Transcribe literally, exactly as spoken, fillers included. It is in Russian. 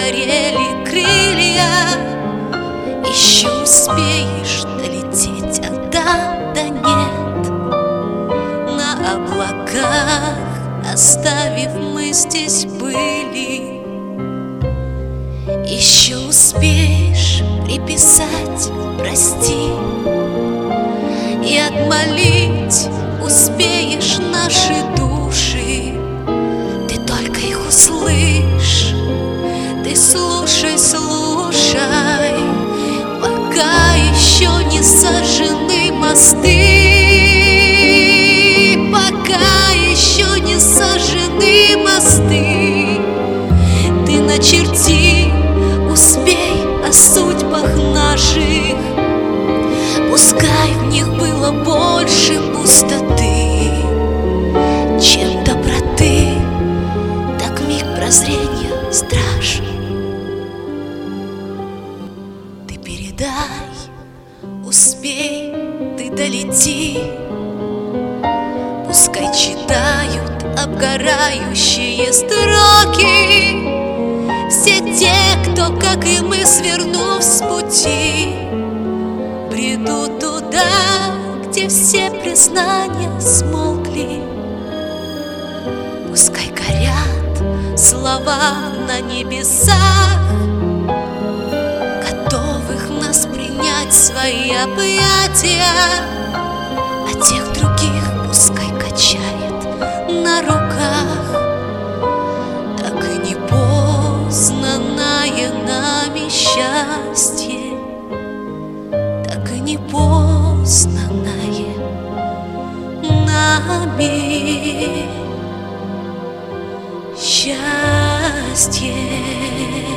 горели крылья. Еще успеешь долететь, а да, да нет. На облаках оставив мы здесь были. Еще успеешь приписать прости и отмолить успеешь наши души. Ты только их услышь, ты слушай, слушай, пока еще не сожжены мосты, пока еще не сожжены мосты. Ты начерти, успей о судьбах наших. Пускай в них было больше пустоты, чем доброты, так миг прозрения страж. Ты передай, успей, ты долети. Пускай читают обгорающие строки все те, кто, как и мы, свернув с пути, бредут туда, где все признания смолкли. Пускай горят слова на небесах, готовых нас принять в свои объятия, а тех других пускай качает на руках. Так и не познанное нами счастье, так и не познанное нами счастье.